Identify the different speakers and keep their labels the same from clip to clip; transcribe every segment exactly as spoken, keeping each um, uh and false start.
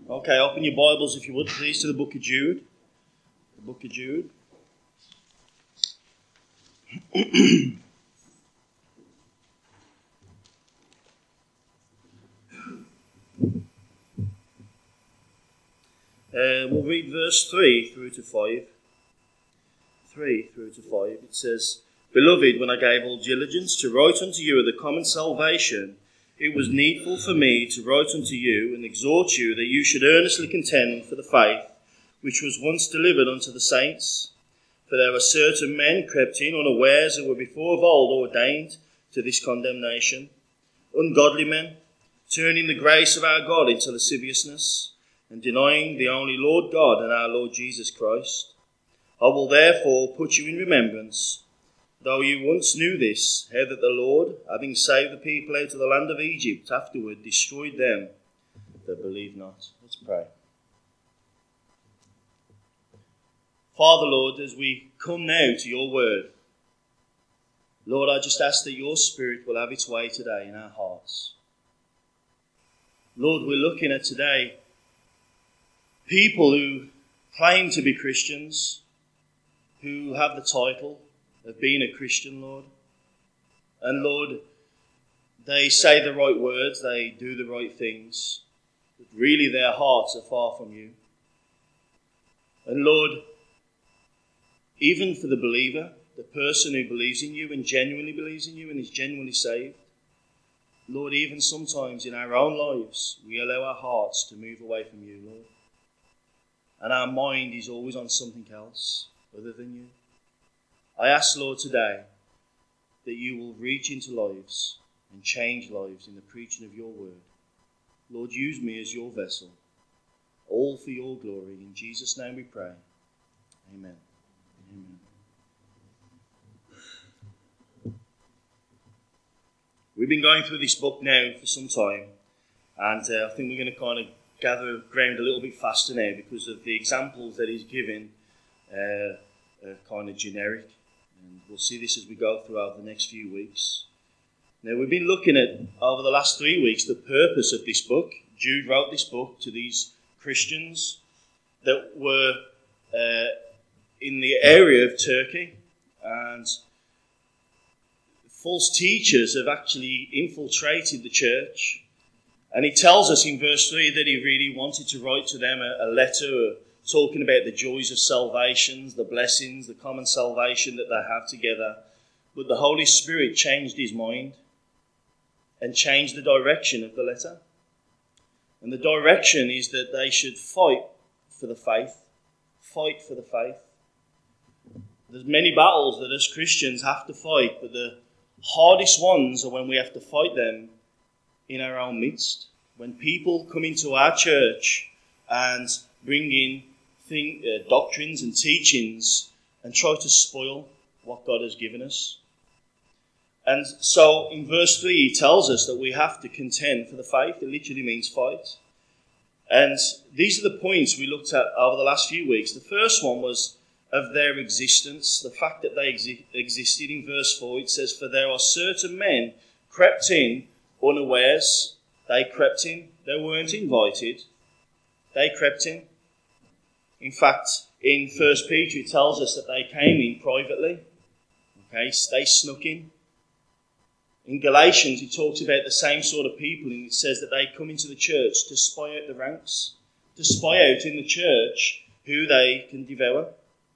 Speaker 1: Okay, open your Bibles, if you would, please, to the book of Jude. The book of Jude. uh, we'll read verse three through to five. three through to five. It says, "Beloved, when I gave all diligence to write unto you of the common salvation, it was needful for me to write unto you and exhort you that you should earnestly contend for the faith which was once delivered unto the saints. For there were certain men crept in unawares who were before of old ordained to this condemnation, ungodly men, turning the grace of our God into lasciviousness, and denying the only Lord God and our Lord Jesus Christ. I will therefore put you in remembrance, though you once knew this, how that the Lord, having saved the people out of the land of Egypt, afterward destroyed them that believe not." Let's pray. Father, Lord, as we come now to your word, Lord, I just ask that your Spirit will have its way today in our hearts. Lord, we're looking at today people who claim to be Christians, who have the title of being a Christian, Lord. And Lord, they say the right words, they do the right things, but really their hearts are far from you. And Lord, even for the believer, the person who believes in you and genuinely believes in you and is genuinely saved, Lord, even sometimes in our own lives, we allow our hearts to move away from you, Lord. And our mind is always on something else other than you. I ask, Lord, today that you will reach into lives and change lives in the preaching of your word. Lord, use me as your vessel, all for your glory. In Jesus' name we pray. Amen. Amen. We've been going through this book now for some time, and uh, I think we're going to kind of gather ground a little bit faster now because of the examples that he's given uh, are kind of generic, and we'll see this as we go throughout the next few weeks. Now, we've been looking at, over the last three weeks, the purpose of this book. Jude wrote this book to these Christians that were uh, in the area of Turkey, and false teachers have actually infiltrated the church. And he tells us in verse three that he really wanted to write to them a, a letter talking about the joys of salvation, the blessings, the common salvation that they have together. But the Holy Spirit changed his mind and changed the direction of the letter. And the direction is that they should fight for the faith. Fight for the faith. There's many battles that us Christians have to fight, but the hardest ones are when we have to fight them in our own midst. When people come into our church and bring in thing, uh, doctrines and teachings and try to spoil what God has given us. And so in verse three he tells us that we have to contend for the faith. It literally means fight. And these are the points we looked at over the last few weeks. The first one was of their existence, the fact that they exi- existed. In verse four it says, "For there are certain men crept in unawares." They crept in. They weren't invited. They crept in. In fact, in First Peter it tells us that they came in privately. Okay, they snuck in. In Galatians it talks about the same sort of people, and it says that they come into the church to spy out the ranks, to spy out in the church who they can devour.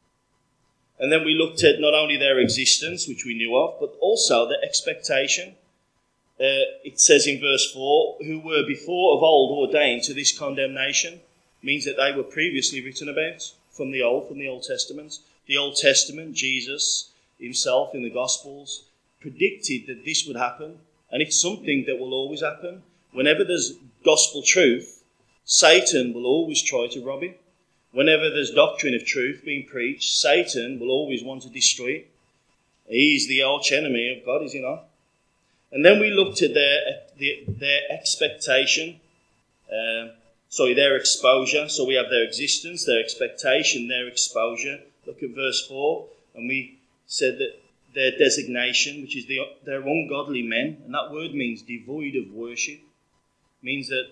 Speaker 1: And then we looked at not only their existence, which we knew of, but also their expectation. Uh, it says in verse four, "who were before of old ordained to this condemnation," means that they were previously written about from the Old, from the Old Testament. The Old Testament, Jesus himself in the Gospels, predicted that this would happen, and it's something that will always happen. Whenever there's gospel truth, Satan will always try to rob it. Whenever there's doctrine of truth being preached, Satan will always want to destroy it. He's the arch enemy of God, is he not? And then we looked at their their, their expectation, uh, sorry, their exposure. So we have their existence, their expectation, their exposure. Look at verse four, and we said that their designation, which is the, they're ungodly men, and that word means devoid of worship, means that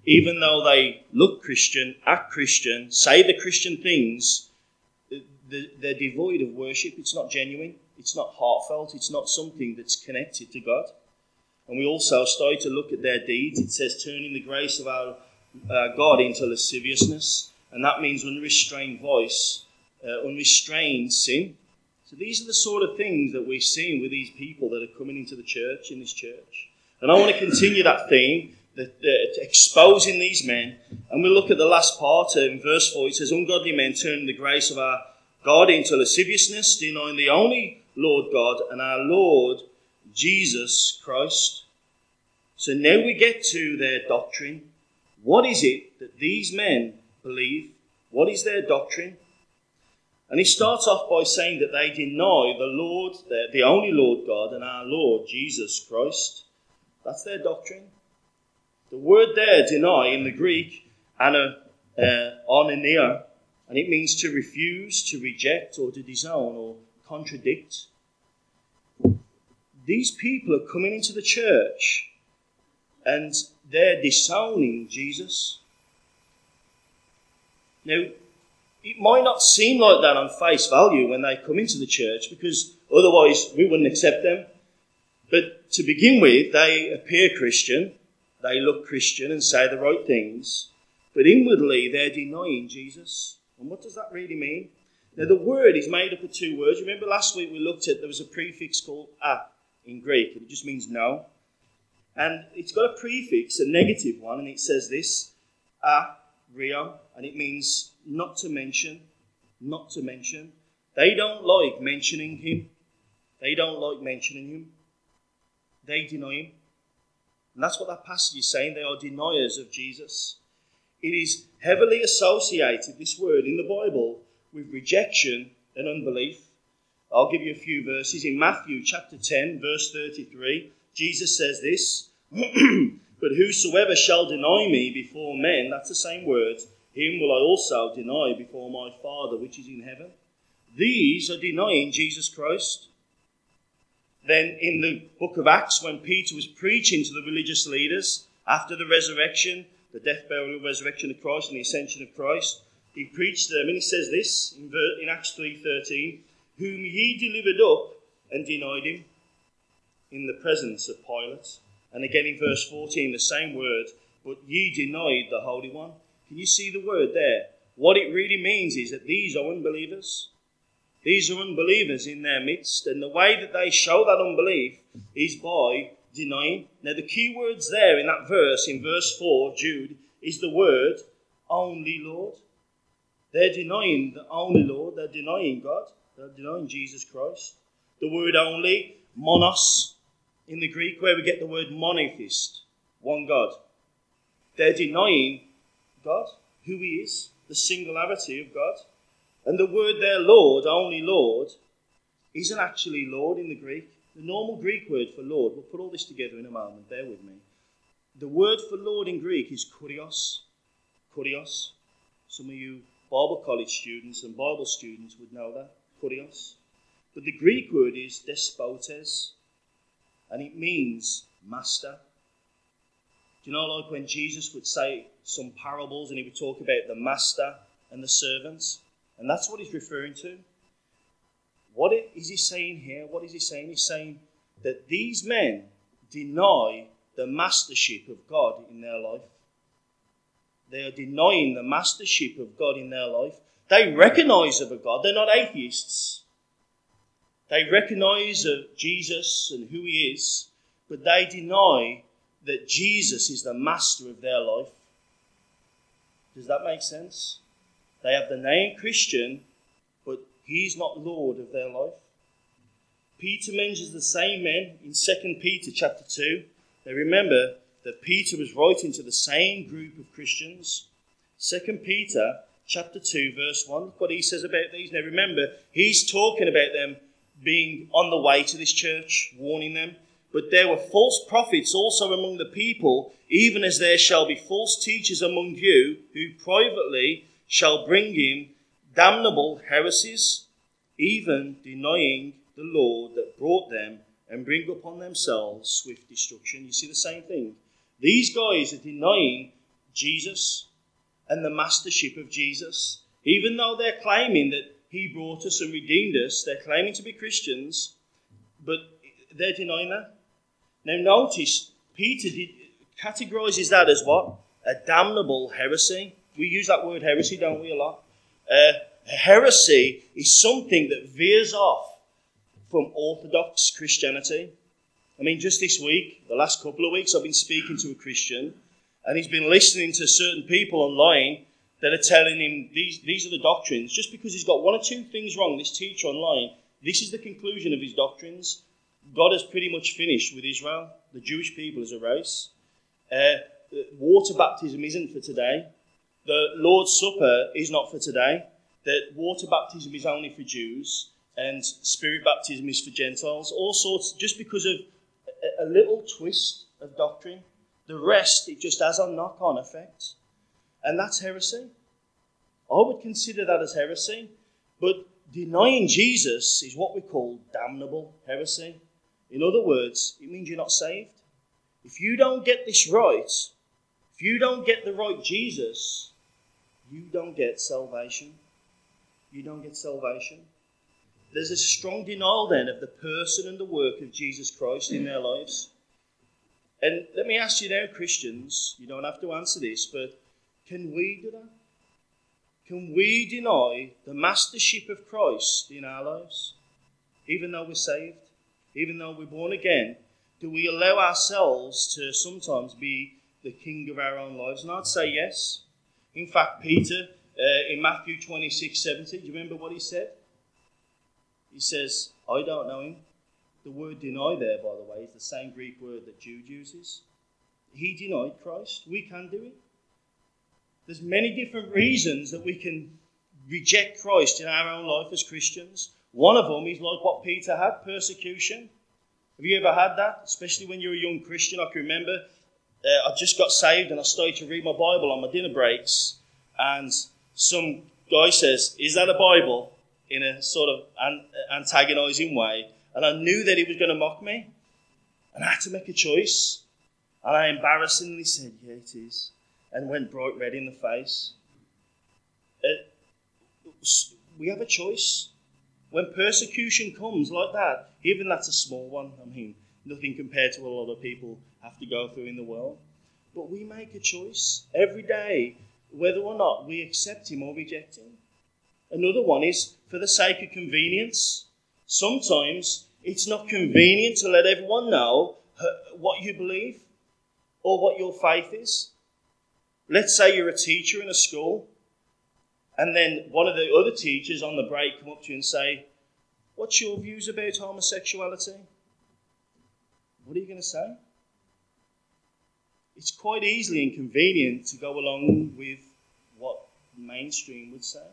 Speaker 1: even though they look Christian, act Christian, say the Christian things, they're devoid of worship. It's not genuine. It's not heartfelt. It's not something that's connected to God. And we also started to look at their deeds. It says, turning the grace of our uh, God into lasciviousness. And that means unrestrained voice, uh, unrestrained sin. So these are the sort of things that we're seeing with these people that are coming into the church, in this church. And I want to continue that theme, that, uh, exposing these men. And we'll look at the last part in verse four. It says, ungodly men turning the grace of our God into lasciviousness, denying the only Lord God and our Lord Jesus Christ. So now we get to their doctrine. What is it that these men believe? What is their doctrine? And he starts off by saying that they deny the Lord, the, the only Lord God and our Lord Jesus Christ. That's their doctrine. The word there, deny, in the Greek, ana, uh, anania, and it means to refuse, to reject, or to disown, or contradict. These people are coming into the church and they're disowning Jesus. Now, it might not seem like that on face value when they come into the church, because otherwise we wouldn't accept them. But to begin with, they appear Christian, they look Christian and say the right things, but inwardly they're denying Jesus. And what does that really mean? Now, the word is made up of two words. Remember last week we looked at, there was a prefix called a in Greek, and it just means no. And it's got a prefix, a negative one, and it says this, a, rio, and it means not to mention, not to mention. They don't like mentioning him. They don't like mentioning him. They deny him. And that's what that passage is saying. They are deniers of Jesus. It is heavily associated, this word in the Bible, with rejection and unbelief. I'll give you a few verses. In Matthew chapter ten, verse thirty-three, Jesus says this, but whosoever shall deny me before men, that's the same word, him will I also deny before my Father which is in heaven. These are denying Jesus Christ. Then in the book of Acts, when Peter was preaching to the religious leaders after the resurrection, the death, burial, resurrection of Christ and the ascension of Christ, he preached to them and he says this in, in Acts three thirteen, whom ye delivered up and denied him in the presence of Pilate. And again in verse fourteen, the same word, but ye denied the Holy One. Can you see the word there? What it really means is that these are unbelievers. These are unbelievers in their midst, and the way that they show that unbelief is by denying. Now the key words there in that verse, in verse four of Jude, is the word only Lord. They're denying the only Lord, they're denying God, they're denying Jesus Christ. The word only, monos, in the Greek, where we get the word monotheist, one God. They're denying God, who he is, the singularity of God. And the word there, Lord, only Lord, isn't actually Lord in the Greek. The normal Greek word for Lord, we'll put all this together in a moment, bear with me. The word for Lord in Greek is kurios. Kurios. Some of you Bible college students and Bible students would know that, kurios. But the Greek word is despotes, and it means master. Do you know, like when Jesus would say some parables and he would talk about the master and the servants? And that's what he's referring to. What is he saying here? What is he saying? He's saying that these men deny the mastership of God in their life. They are denying the mastership of God in their life. They recognize of a God. They're not atheists. They recognize of Jesus and who he is, but they deny that Jesus is the master of their life. Does that make sense? They have the name Christian, but he's not Lord of their life. Peter mentions the same men in Second Peter chapter two. Now remember that Peter was writing to the same group of Christians. Second Peter chapter two verse one. Look what he says about these. Now remember, he's talking about them being on the way to this church, warning them. But there were false prophets also among the people, even as there shall be false teachers among you, who privately shall bring in damnable heresies, even denying the Lord that brought them, and bring upon themselves swift destruction. You see the same thing. These guys are denying Jesus and the mastership of Jesus. Even though they're claiming that he brought us and redeemed us, they're claiming to be Christians, but they're denying that. Now notice, Peter did, categorises that as what? A damnable heresy. We use that word heresy, don't we, a lot? Uh, heresy is something that veers off from orthodox Christianity. I mean, just this week, the last couple of weeks, I've been speaking to a Christian, and he's been listening to certain people online that are telling him these, these are the doctrines. Just because he's got one or two things wrong, this teacher online, this is the conclusion of his doctrines. God has pretty much finished with Israel, the Jewish people as a race. Uh, water baptism isn't for today. The Lord's Supper is not for today. That water baptism is only for Jews, and spirit baptism is for Gentiles. All sorts, just because of a, a little twist of doctrine. The rest, it just has a knock-on effect. And that's heresy. I would consider that as heresy. But denying Jesus is what we call damnable heresy. In other words, it means you're not saved. If you don't get this right, if you don't get the right Jesus, you don't get salvation. You don't get salvation. There's a strong denial then of the person and the work of Jesus Christ in their lives. And let me ask you now, Christians, you don't have to answer this, but can we do that? Can we deny the mastership of Christ in our lives? Even though we're saved, even though we're born again, do we allow ourselves to sometimes be the king of our own lives? And I'd say yes. In fact, Peter, uh, in Matthew twenty-six seventy, do you remember what he said? He says, I don't know him. The word deny there, by the way, is the same Greek word that Jude uses. He denied Christ. We can do it. There's many different reasons that we can reject Christ in our own life as Christians. One of them is like what Peter had, persecution. Have you ever had that? Especially when you're a young Christian. I can remember uh, I just got saved and I started to read my Bible on my dinner breaks. And some guy says, is that a Bible? In a sort of an- antagonising way. And I knew that he was going to mock me. And I had to make a choice. And I embarrassingly said, yeah, it is. And went bright red in the face. Uh, we have a choice. When persecution comes like that, even that's a small one, I mean, nothing compared to what a lot of people have to go through in the world. But we make a choice every day, whether or not we accept him or reject him. Another one is for the sake of convenience. Sometimes it's not convenient to let everyone know what you believe or what your faith is. Let's say you're a teacher in a school, and then one of the other teachers on the break come up to you and say, what's your views about homosexuality? What are you going to say? It's quite easily inconvenient to go along with what mainstream would say.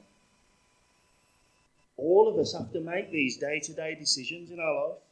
Speaker 1: All of us have to make these day-to-day decisions in our life.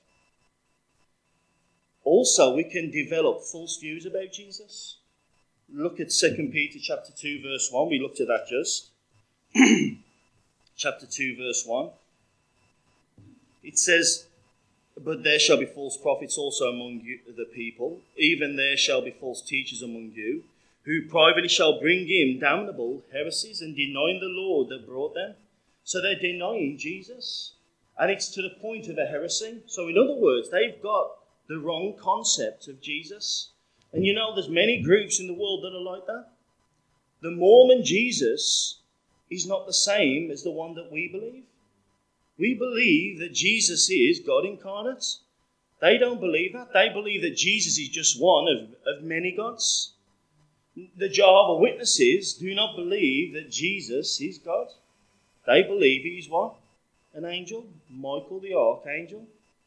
Speaker 1: Also, we can develop false views about Jesus. Look at Second Peter chapter two, verse one. We looked at that just. Chapter two, verse one. It says, but there shall be false prophets also among you, the people. Even there shall be false teachers among you, who privately shall bring in damnable heresies and denying the Lord that brought them. So they're denying Jesus. And it's to the point of a heresy. So in other words, they've got the wrong concept of Jesus. And you know, there's many groups in the world that are like that. The Mormon Jesus is not the same as the one that we believe. We believe that Jesus is God incarnate. They don't believe that. They believe that Jesus is just one of, of many gods. The Jehovah's Witnesses do not believe that Jesus is God. They believe he's what? An angel. Michael the archangel.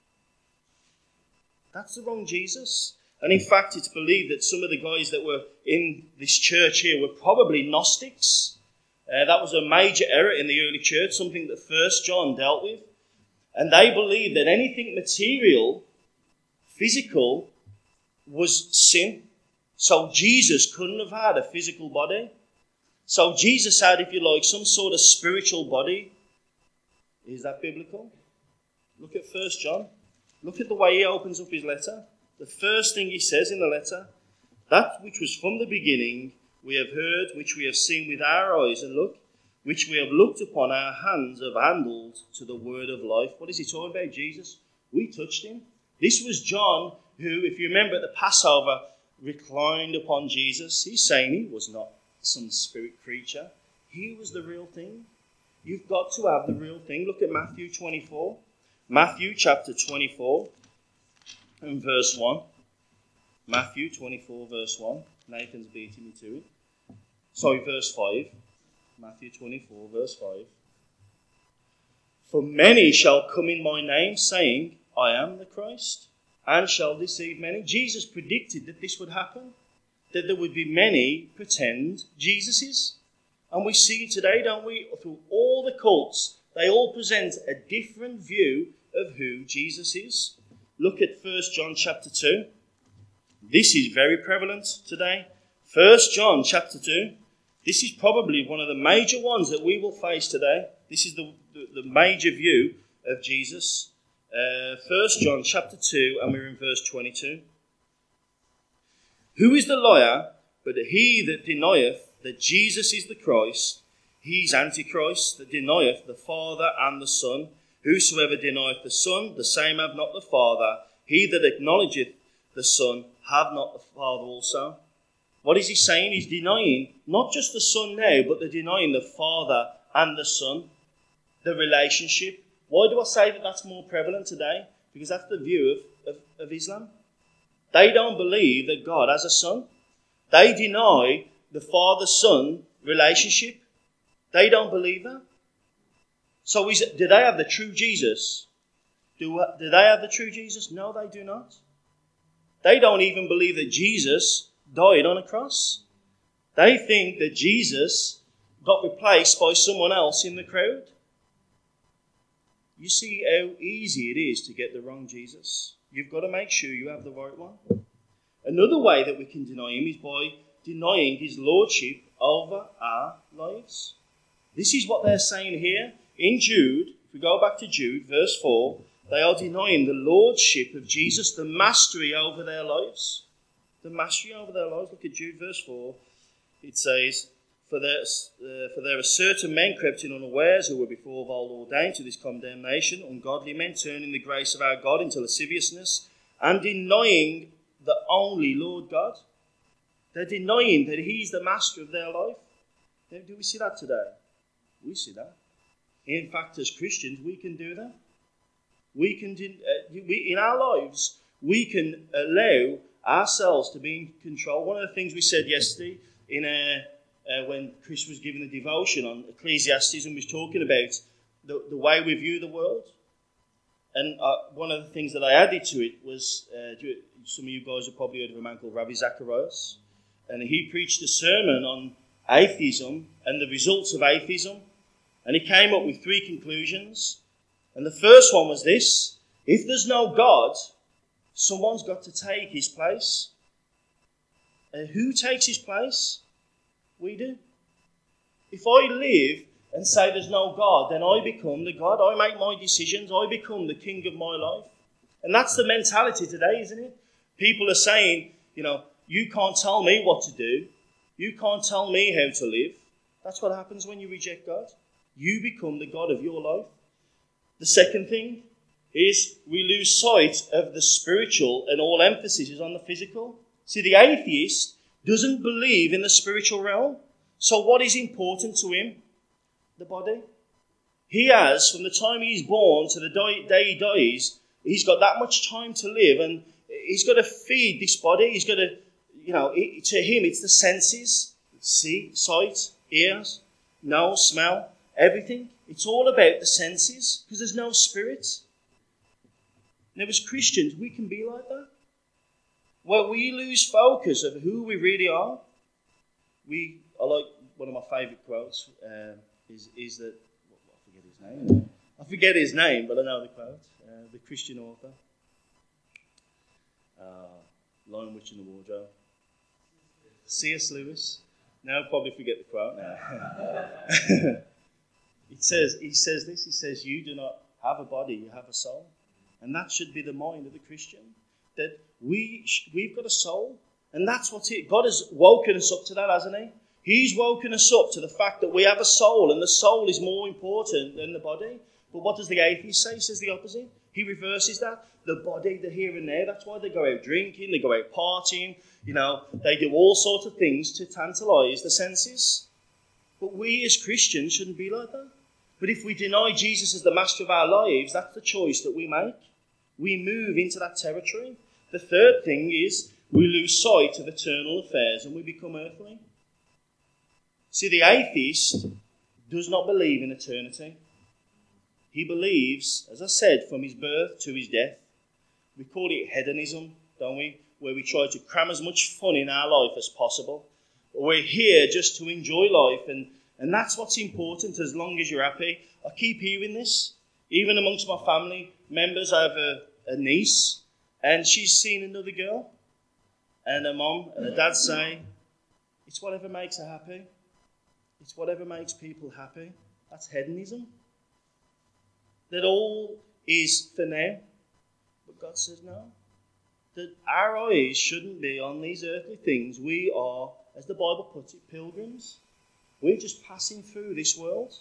Speaker 1: That's the wrong Jesus. And in fact, it's believed that some of the guys that were in this church here were probably Gnostics. Uh, that was a major error in the early church, something that First John dealt with. And they believed that anything material, physical, was sin. So Jesus couldn't have had a physical body. So Jesus had, if you like, some sort of spiritual body. Is that biblical? Look at First John. Look at the way he opens up his letter. The first thing he says in the letter, that which was from the beginning, we have heard, which we have seen with our eyes, and look, which we have looked upon, our hands have handled to the word of life. What is he talking about? Jesus. We touched him. This was John who, if you remember at the Passover, reclined upon Jesus. He's saying he was not some spirit creature. He was the real thing. You've got to have the real thing. Look at Matthew twenty-four. Matthew chapter twenty-four and verse one. Matthew twenty-four verse one. Nathan's beating me to it. Sorry, verse five. Matthew twenty-four verse five. For many shall come in my name, saying, I am the Christ, and shall deceive many. Jesus predicted that this would happen, that there would be many pretend Jesuses. And we see today, don't we, through all the cults, they all present a different view of who Jesus is. Look at First John chapter two. This is very prevalent today. First John chapter two. This is probably one of the major ones that we will face today. This is the, the, the major view of Jesus. Uh, First John chapter two, and we're in verse twenty-two. Who is the liar but he that denieth that Jesus is the Christ? He is Antichrist, that denieth the Father and the Son. Whosoever denieth the Son, the same have not the Father. He that acknowledgeth the Son, have not the Father also. What is he saying? He's denying not just the Son now, but they're denying the Father and the Son, the relationship. Why do I say that that's more prevalent today? Because that's the view of, of, of Islam. They don't believe that God has a son. They deny the Father-Son relationship. They don't believe that. So is it, do they have the true Jesus? Do, do they have the true Jesus? No, they do not. They don't even believe that Jesus died on a cross. They think that Jesus got replaced by someone else in the crowd. You see how easy it is to get the wrong Jesus. You've got to make sure you have the right one. Another way that we can deny him is by denying his lordship over our lives. This is what they're saying here in Jude. If we go back to Jude, verse four, they are denying the lordship of Jesus, the mastery over their lives. The mastery over their lives. Look at Jude, verse four. It says, For there, uh, for there are certain men crept in unawares, who were before of old ordained to this condemnation, ungodly men, turning the grace of our God into lasciviousness, and denying the only Lord God. They're denying that he's the master of their life. Do we see that today? We see that. In fact, as Christians, we can do that. We can, uh, we, in our lives, we can allow ourselves to be in control. One of the things we said yesterday in a Uh, when Chris was giving the devotion on Ecclesiastes and was talking about the, the way we view the world. And uh, one of the things that I added to it was, uh, some of you guys have probably heard of a man called Ravi Zacharias. And he preached a sermon on atheism and the results of atheism. And he came up with three conclusions. And the first one was this: if there's no God, someone's got to take his place. And who takes his place? We do. If I live and say there's no God, then I become the God. I make my decisions. I become the king of my life. And that's the mentality today, isn't it? People are saying, you know, you can't tell me what to do. You can't tell me how to live. That's what happens when you reject God. You become the God of your life. The second thing is we lose sight of the spiritual, and all emphasis is on the physical. See, the atheist doesn't believe in the spiritual realm. So what is important to him? The body. He has, from the time he's born to the day he dies, he's got that much time to live, and he's got to feed this body. He's got to, you know, it, to him it's the senses. See, sight, ears, nose, smell, everything. It's all about the senses, because there's no spirit. Now as Christians, we can be like that. Where we lose focus of who we really are. We, I like one of my favourite quotes uh, is is that I forget his name. I forget his name, but I know the quote. Uh, the Christian author, uh, Lion, Witch, and the Wardrobe. C S Lewis. Now I'll probably forget the quote now. It says he says this. He says, "You do not have a body; you have a soul," and that should be the mind of the Christian. That we, we've got a soul, and that's what's it. God has woken us up to that, hasn't he? He's woken us up to the fact that we have a soul, and the soul is more important than the body. But what does the atheist say? He says the opposite. He reverses that. The body, the here and there. That's why they go out drinking, they go out partying. You know, they do all sorts of things to tantalise the senses. But we as Christians shouldn't be like that. But if we deny Jesus as the master of our lives, that's the choice that we make. We move into that territory. The third thing is we lose sight of eternal affairs and we become earthly. See, the atheist does not believe in eternity. He believes, as I said, from his birth to his death. We call it hedonism, don't we? Where we try to cram as much fun in our life as possible. We're here just to enjoy life, and, and that's what's important as long as you're happy. I keep hearing this. Even amongst my family members, I have a, a niece, and she's seen another girl. And her mum and her dad say, it's whatever makes her happy. It's whatever makes people happy. That's hedonism. That all is for now. But God says no. That our eyes shouldn't be on these earthly things. We are, as the Bible puts it, pilgrims. We're just passing through this world.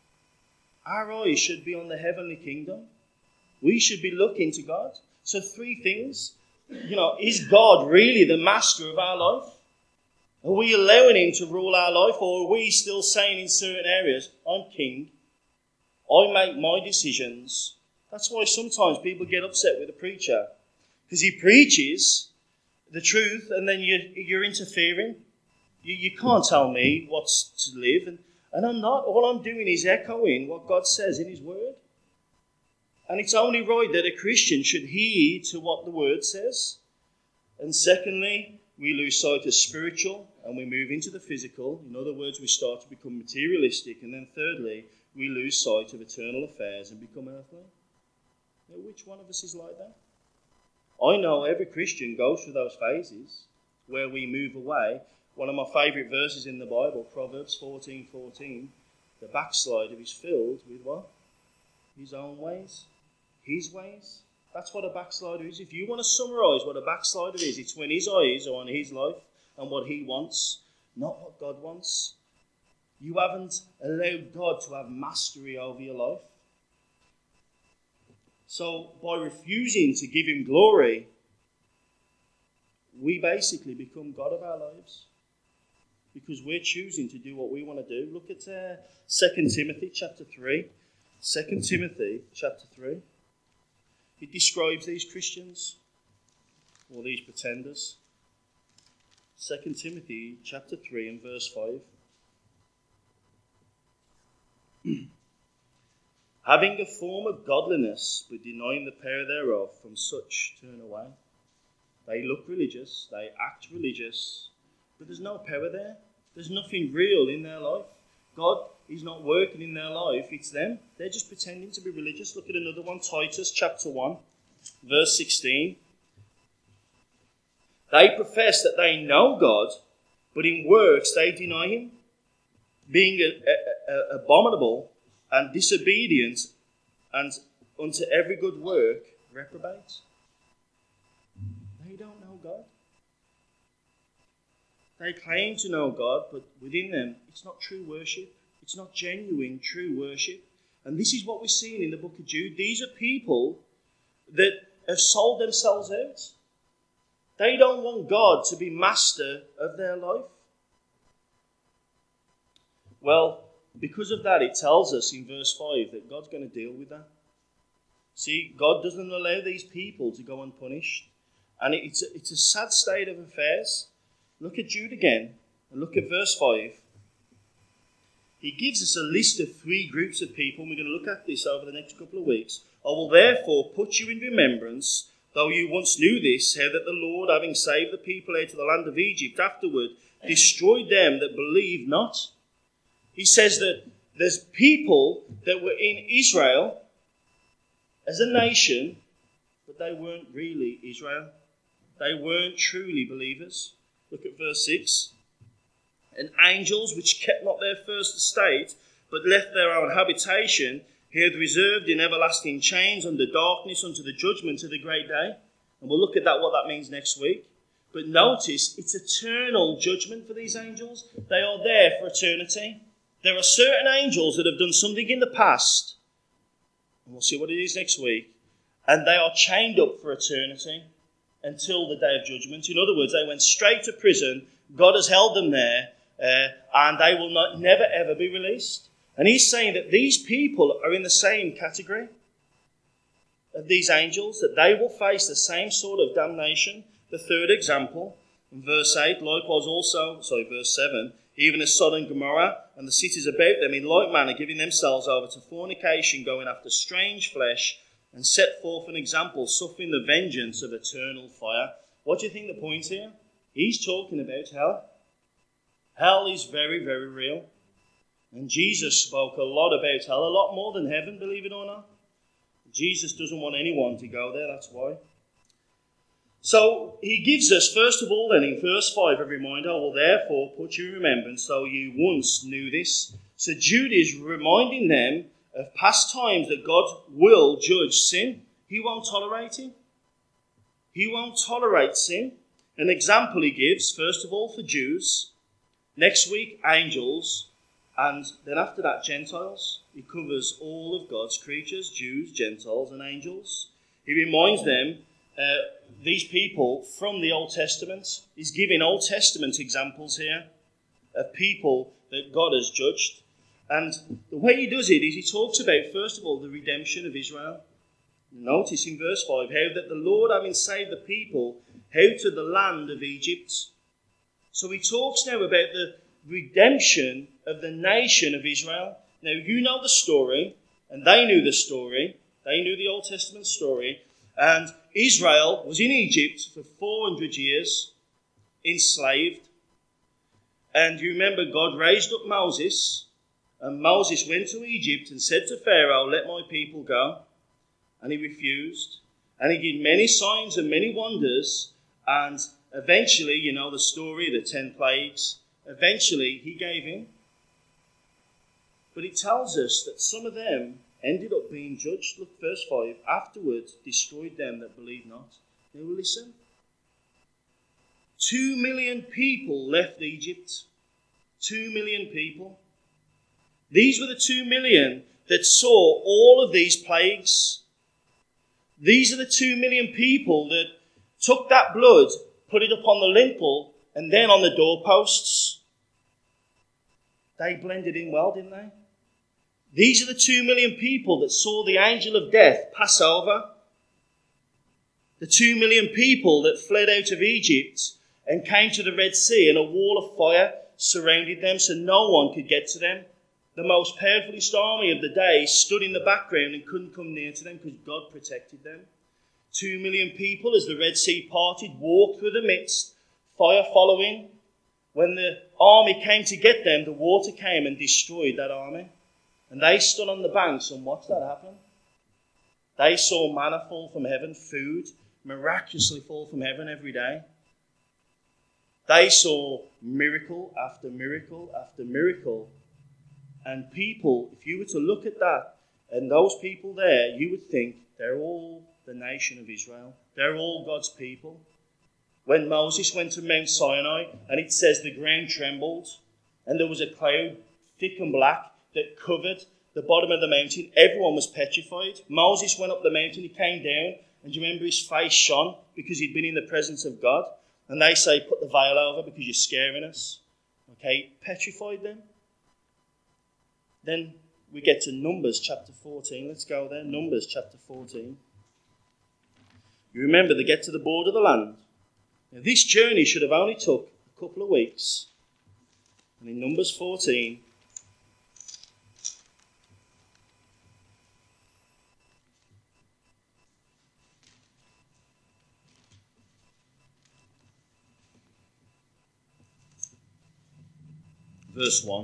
Speaker 1: Our eyes should be on the heavenly kingdom. We should be looking to God. So three things. You know, is God really the master of our life? Are we allowing him to rule our life, or are we still saying in certain areas, I'm king, I make my decisions? That's why sometimes people get upset with the preacher, because he preaches the truth and then you, you're interfering. You, you can't tell me what's to live, and, and I'm not. All I'm doing is echoing what God says in his word. And it's only right that a Christian should heed to what the word says. And secondly, we lose sight of spiritual and we move into the physical. In other words, we start to become materialistic. And then thirdly, we lose sight of eternal affairs and become earthly. Now, which one of us is like that? I know every Christian goes through those phases where we move away. One of my favourite verses in the Bible, Proverbs fourteen fourteen, the backslider is filled with what? His own ways. His ways. That's what a backslider is. If you want to summarise what a backslider is, it's when his eyes are on his life and what he wants, not what God wants. You haven't allowed God to have mastery over your life. So by refusing to give him glory, we basically become God of our lives. Because we're choosing to do what we want to do. Look at uh, Second Timothy chapter three. Second Timothy chapter three. It describes these Christians, or these pretenders. Second Timothy chapter three and verse five. Having a form of godliness, but denying the power thereof, from such turn away. They look religious, they act religious, but there's no power there. There's nothing real in their life. God is not working in their life, it's them. They're just pretending to be religious. Look at another one, Titus chapter one, verse sixteen. They profess that they know God, but in works they deny him, being a, a, a, abominable and disobedient, and unto every good work reprobate. They don't know God. They claim to know God, but within them, it's not true worship. It's not genuine, true worship. And this is what we're seeing in the book of Jude. These are people that have sold themselves out. They don't want God to be master of their life. Well, because of that, it tells us in verse five that God's going to deal with that. See, God doesn't allow these people to go unpunished. And it's a, it's a sad state of affairs. Look at Jude again, and look at verse five. He gives us a list of three groups of people, and we're going to look at this over the next couple of weeks. I will therefore put you in remembrance, though you once knew this, how that the Lord, having saved the people out of the land of Egypt, afterward destroyed them that believed not. He says that there's people that were in Israel as a nation, but they weren't really Israel. They weren't truly believers. Look at verse six. And angels, which kept not their first estate, but left their own habitation, he had reserved in everlasting chains under darkness unto the judgment of the great day. And we'll look at that, what that means next week. But notice, it's eternal judgment for these angels. They are there for eternity. There are certain angels that have done something in the past, and we'll see what it is next week, and they are chained up for eternity until the day of judgment. In other words, they went straight to prison. God has held them there, uh, and they will not never ever be released. And he's saying that these people are in the same category of these angels, that they will face the same sort of damnation. The third example, in verse eight, likewise also, sorry, verse seven, even as Sodom and Gomorrah and the cities about them in like manner, giving themselves over to fornication, going after strange flesh, and set forth an example, suffering the vengeance of eternal fire. What do you think the point here? He's talking about hell. Hell is very, very real. And Jesus spoke a lot about hell, a lot more than heaven, believe it or not. Jesus doesn't want anyone to go there, that's why. So he gives us, first of all, then in verse five, a reminder, I will therefore put you in remembrance, though you once knew this. So Jude is reminding them of past times that God will judge sin. He won't tolerate it. He won't tolerate sin. An example he gives, first of all, for Jews. Next week, angels. And then after that, Gentiles. He covers all of God's creatures, Jews, Gentiles, and angels. He reminds them, uh, these people from the Old Testament. He's giving Old Testament examples here of people that God has judged. And the way he does it is he talks about, first of all, the redemption of Israel. Notice in verse five, how that the Lord, having saved the people out of the land of Egypt. So he talks now about the redemption of the nation of Israel. Now, you know the story, and they knew the story. They knew the Old Testament story. And Israel was in Egypt for four hundred years, enslaved. And you remember God raised up Moses, and Moses went to Egypt and said to Pharaoh, let my people go. And he refused. And he did many signs and many wonders. And eventually, you know the story, the ten plagues. Eventually, he gave in. But it tells us that some of them ended up being judged. Look, verse five. Afterwards, destroyed them that believed not. Now listen. Two million people left Egypt. Two million people. These were the two million that saw all of these plagues. These are the two million people that took that blood, put it upon the lintel, and then on the doorposts. They blended in well, didn't they? These are the two million people that saw the angel of death pass over. The two million people that fled out of Egypt and came to the Red Sea, and a wall of fire surrounded them so no one could get to them. The most powerfulest army of the day stood in the background and couldn't come near to them because God protected them. Two million people, as the Red Sea parted, walked through the midst, fire following. When the army came to get them, the water came and destroyed that army. And they stood on the banks and watched that happen. They saw manna fall from heaven, food miraculously fall from heaven every day. They saw miracle after miracle after miracle. And people, if you were to look at that, and those people there, you would think they're all the nation of Israel. They're all God's people. When Moses went to Mount Sinai, and it says the ground trembled, and there was a cloud, thick and black, that covered the bottom of the mountain, everyone was petrified. Moses went up the mountain, he came down, and do you remember his face shone because he'd been in the presence of God? And they say, put the veil over because you're scaring us. Okay, petrified them. Then we get to Numbers chapter fourteen. Let's go there. Numbers chapter fourteen. You remember they get to the border of the land. Now, this journey should have only took a couple of weeks. And in Numbers fourteen, verse one.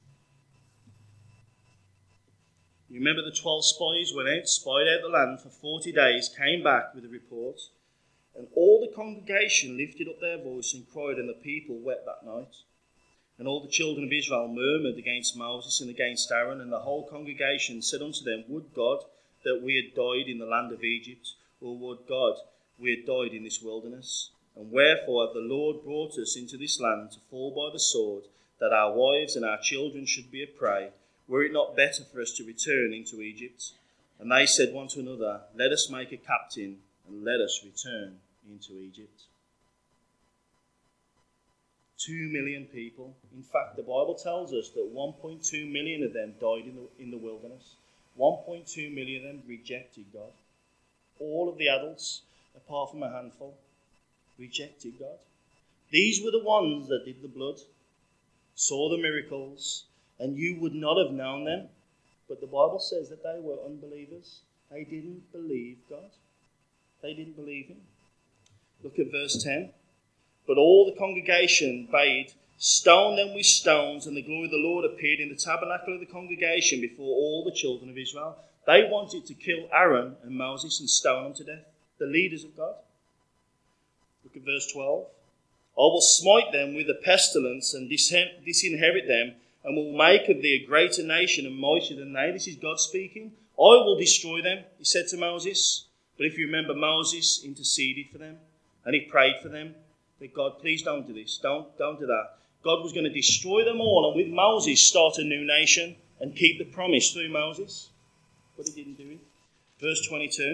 Speaker 1: You remember the twelve spies went out, spied out the land for forty days, came back with a report. And all the congregation lifted up their voice and cried, and the people wept that night. And all the children of Israel murmured against Moses and against Aaron, and the whole congregation said unto them, would God that we had died in the land of Egypt, or would God we had died in this wilderness? And wherefore hath the Lord brought us into this land to fall by the sword, that our wives and our children should be a prey? Were it not better for us to return into Egypt? And they said one to another, Let us make a captain, and let us return into Egypt. Two million people. In fact, the Bible tells us that one point two million of them died in the, in the wilderness. one point two million of them rejected God. All of the adults, apart from a handful, rejected God. These were the ones that did the blood, saw the miracles, and you would not have known them. But the Bible says that they were unbelievers. They didn't believe God. They didn't believe him. Look at verse ten. But all the congregation bade, stone them with stones, and the glory of the Lord appeared in the tabernacle of the congregation before all the children of Israel. They wanted to kill Aaron and Moses and stone them to death, the leaders of God. Look at verse twelve. I will smite them with a pestilence and disinherit them, and will make of thee a greater nation and mightier than they. This is God speaking. I will destroy them, he said to Moses. But if you remember, Moses interceded for them, and he prayed for them. That God, please don't do this. Don't, don't do that. God was going to destroy them all, and with Moses start a new nation and keep the promise through Moses. But he didn't do it. Verse twenty-two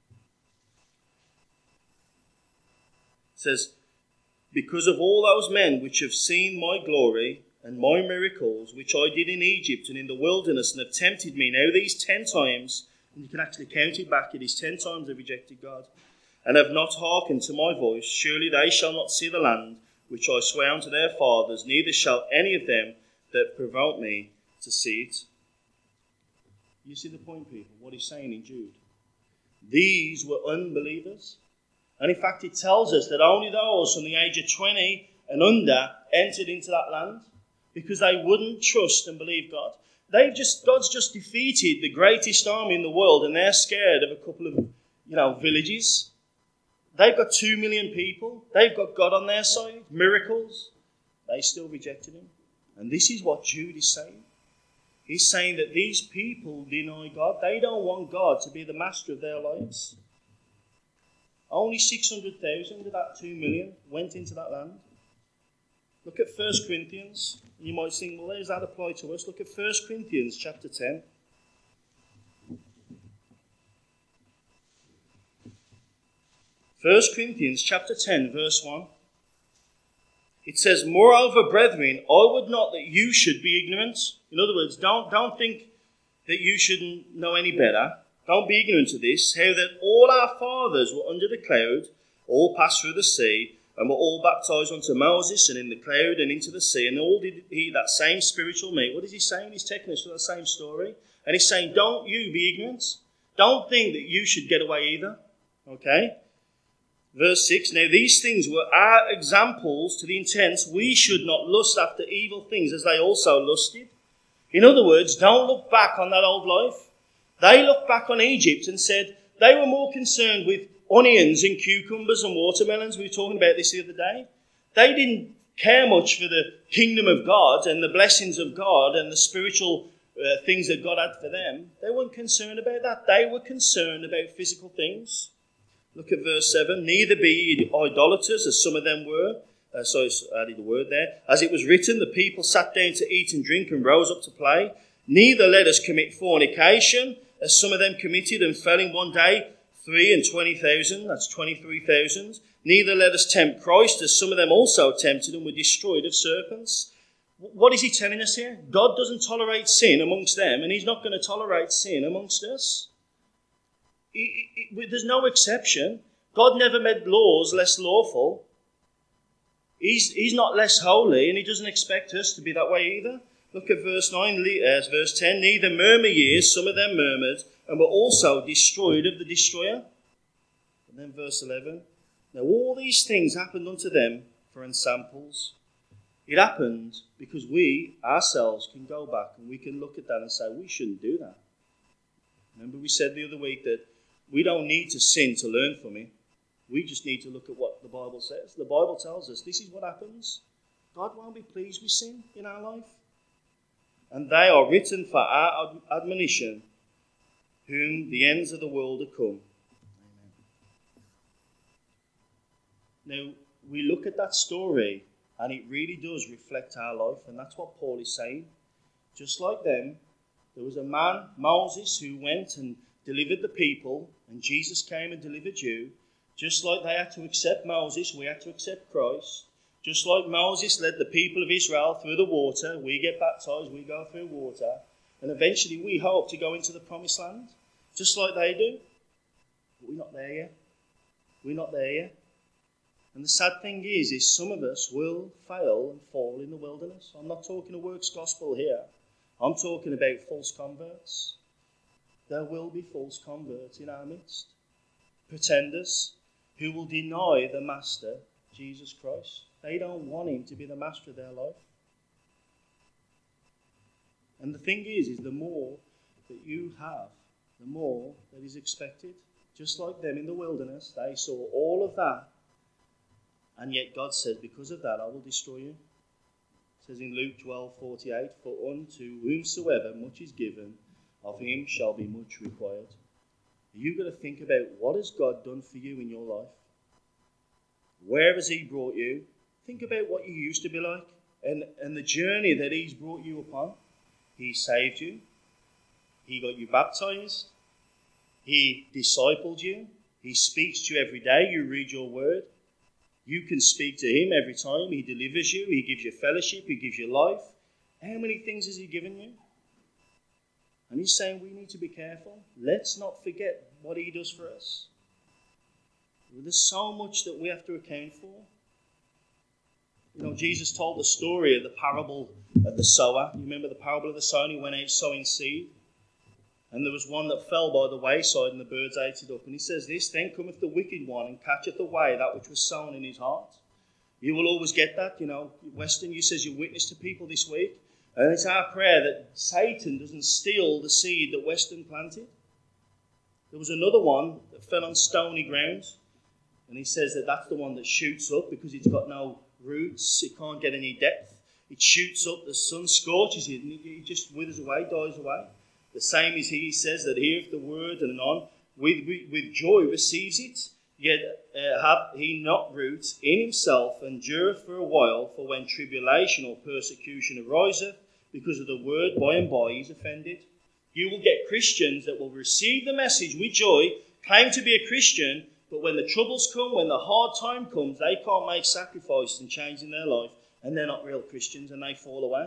Speaker 1: says, Because of all those men which have seen my glory and my miracles, which I did in Egypt and in the wilderness, and have tempted me now these ten times, and you can actually count it back, it is ten times they've rejected God, and have not hearkened to my voice, surely they shall not see the land which I sware unto their fathers, neither shall any of them that provoke me to see it. You see the point, people, what he's saying in Jude. These were unbelievers. And in fact, it tells us that only those from the age of twenty and under entered into that land, because they wouldn't trust and believe God. They've just God's just defeated the greatest army in the world, and they're scared of a couple of, you know, villages. They've got two million people. They've got God on their side. Miracles. They still rejected him. And this is what Jude is saying. He's saying that these people deny God. They don't want God to be the master of their lives. Only six hundred thousand of that two million went into that land. Look at First Corinthians. You might think, well, how does that apply to us? Look at First Corinthians chapter ten. First Corinthians chapter ten, verse one. It says, Moreover, brethren, I would not that you should be ignorant. In other words, don't, don't think that you shouldn't know any better. Don't be ignorant of this, how that all our fathers were under the cloud, all passed through the sea, and were all baptized unto Moses, and in the cloud and into the sea, and all did eat that same spiritual meat. What is he saying? He's taking us to that same story. And he's saying, don't you be ignorant. Don't think that you should get away either. Okay? Verse six, Now these things were our examples to the intent we should not lust after evil things as they also lusted. In other words, don't look back on that old life. They looked back on Egypt and said they were more concerned with onions and cucumbers and watermelons. We were talking about this the other day. They didn't care much for the kingdom of God and the blessings of God and the spiritual uh, things that God had for them. They weren't concerned about that. They were concerned about physical things. Look at verse seven. Neither be ye idolaters, as some of them were. Uh, so I added a word there. As it was written, the people sat down to eat and drink and rose up to play. Neither let us commit fornication, as some of them committed and fell in one day three and twenty thousand. That's twenty-three thousand. Neither let us tempt Christ, as some of them also tempted and were destroyed of serpents. What is he telling us here? God doesn't tolerate sin amongst them, and he's not going to tolerate sin amongst us. It, it, it, there's no exception. God never made laws less lawful. He's, he's not less holy, and he doesn't expect us to be that way either. Look at verse nine, uh, verse ten. Neither murmur ye, as some of them murmured, and were also destroyed of the destroyer. And then verse eleven. Now all these things happened unto them for ensamples. It happened because we ourselves can go back and we can look at that and say, we shouldn't do that. Remember we said the other week that we don't need to sin to learn from it. We just need to look at what the Bible says. The Bible tells us this is what happens. God won't be pleased with sin in our life. And they are written for our admonition, whom the ends of the world are come. Amen. Now, we look at that story and it really does reflect our life. And that's what Paul is saying. Just like them, there was a man, Moses, who went and delivered the people, and Jesus came and delivered you. Just like they had to accept Moses, we had to accept Christ. Just like Moses led the people of Israel through the water, we get baptized, we go through water, and eventually we hope to go into the promised land, just like they do. But we're not there yet. We're not there yet. And the sad thing is, is some of us will fail and fall in the wilderness. I'm not talking a works gospel here. I'm talking about false converts. There will be false converts in our midst. Pretenders who will deny the Master, Jesus Christ. They don't want him to be the master of their life. And the thing is, is the more that you have, the more that is expected. Just like them in the wilderness, they saw all of that. And yet God says, because of that, I will destroy you. It says in Luke twelve forty-eight, for unto whomsoever much is given, of him shall be much required. You've got to think about, what has God done for you in your life? Where has he brought you? Think about what you used to be like and, and the journey that he's brought you upon. He saved you. He got you baptized. He discipled you. He speaks to you every day. You read your word. You can speak to him every time. He delivers you. He gives you fellowship. He gives you life. How many things has he given you? And he's saying we need to be careful. Let's not forget what he does for us. There's so much that we have to account for. You know, Jesus told the story of the parable of the sower. You remember the parable of the sower? He went out sowing seed. And there was one that fell by the wayside, and the birds ate it up. And he says this, then cometh the wicked one, and catcheth away that which was sown in his heart. You will always get that, you know. Weston, you says you witnessed to people this week. And it's our prayer that Satan doesn't steal the seed that Weston planted. There was another one that fell on stony ground. And he says that that's the one that shoots up because it's got no roots. It can't get any depth. It shoots up, the sun scorches it, and it just withers away, dies away. The same is he, he says that heareth the word and anon, with, with, with joy receives it, yet uh, hath he not roots in himself, endureth for a while, for when tribulation or persecution ariseth, because of the word, by and by he is offended. You will get Christians that will receive the message with joy, claim to be a Christian, but when the troubles come, when the hard time comes, they can't make sacrifices and change in their life, and they're not real Christians, and they fall away.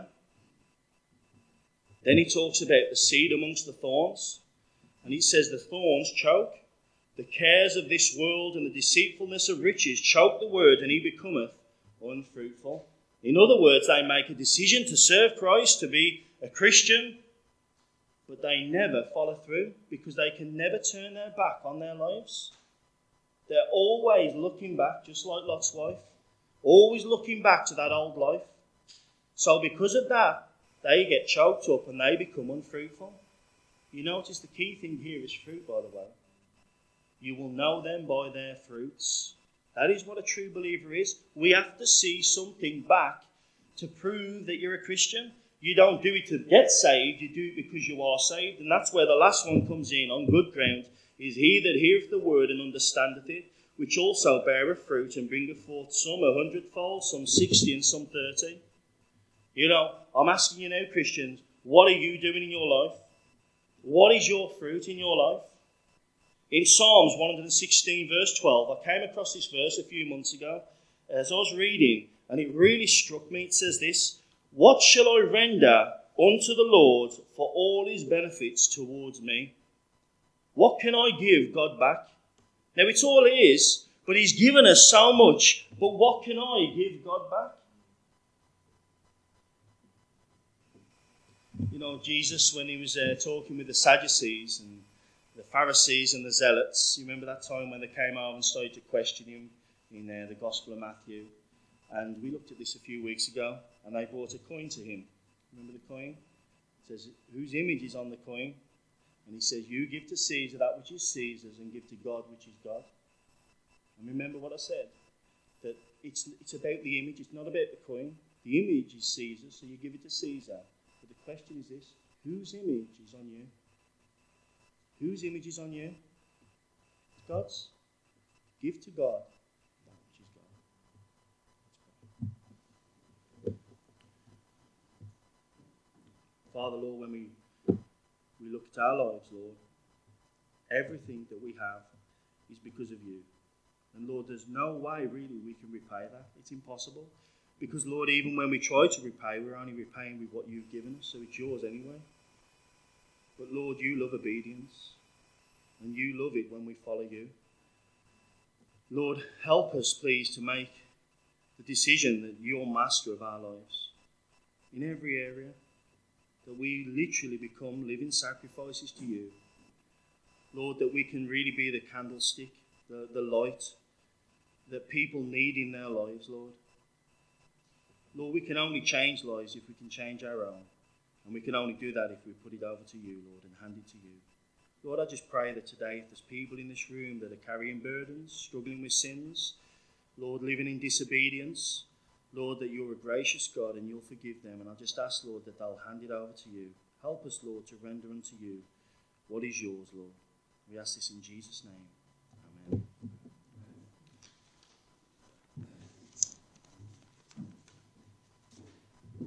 Speaker 1: Then he talks about the seed amongst the thorns, and he says the thorns choke. The cares of this world and the deceitfulness of riches choke the word, and he becometh unfruitful. In other words, they make a decision to serve Christ, to be a Christian, but they never follow through because they can never turn their back on their lives. They're always looking back, just like Lot's wife, always looking back to that old life. So because of that, they get choked up and they become unfruitful. You notice the key thing here is fruit, by the way. You will know them by their fruits. That is what a true believer is. We have to see something back to prove that you're a Christian. You don't do it to get saved, you do it because you are saved. And that's where the last one comes in, on good ground, is he that heareth the word and understandeth it, which also beareth fruit and bringeth forth some a hundredfold, some sixty and some thirty. You know, I'm asking you now, Christians, what are you doing in your life? What is your fruit in your life? In Psalms one sixteen, verse twelve, I came across this verse a few months ago as I was reading, and it really struck me. It says this, what shall I render unto the Lord for all his benefits towards me? What can I give God back? Now, it's all it is, but he's given us so much, but what can I give God back? You know, Jesus, when he was uh, talking with the Sadducees and the Pharisees and the Zealots, you remember that time when they came over and started to question him in uh, the Gospel of Matthew? And we looked at this a few weeks ago, and they brought a coin to him. Remember the coin? It says, whose image is on the coin? And he says, you give to Caesar that which is Caesar's, and give to God which is God. And remember what I said? That it's, it's about the image, it's not about the coin. The image is Caesar, so you give it to Caesar. But the question is this, whose image is on you? Whose image is on you? God's. Give to God that which is God. Father, Lord, when we, we look at our lives, Lord, everything that we have is because of you. And Lord, there's no way really we can repay that. It's impossible. Because Lord, even when we try to repay, we're only repaying with what you've given us, so it's yours anyway. But Lord, you love obedience, and you love it when we follow you. Lord, help us, please, to make the decision that you're master of our lives in every area, that we literally become living sacrifices to you. Lord, that we can really be the candlestick, the, the light that people need in their lives, Lord. Lord, we can only change lives if we can change our own. And we can only do that if we put it over to you, Lord, and hand it to you. Lord, I just pray that today, if there's people in this room that are carrying burdens, struggling with sins, Lord, living in disobedience, Lord, that you're a gracious God and you'll forgive them. And I just ask, Lord, that they'll hand it over to you. Help us, Lord, to render unto you what is yours, Lord. We ask this in Jesus' name.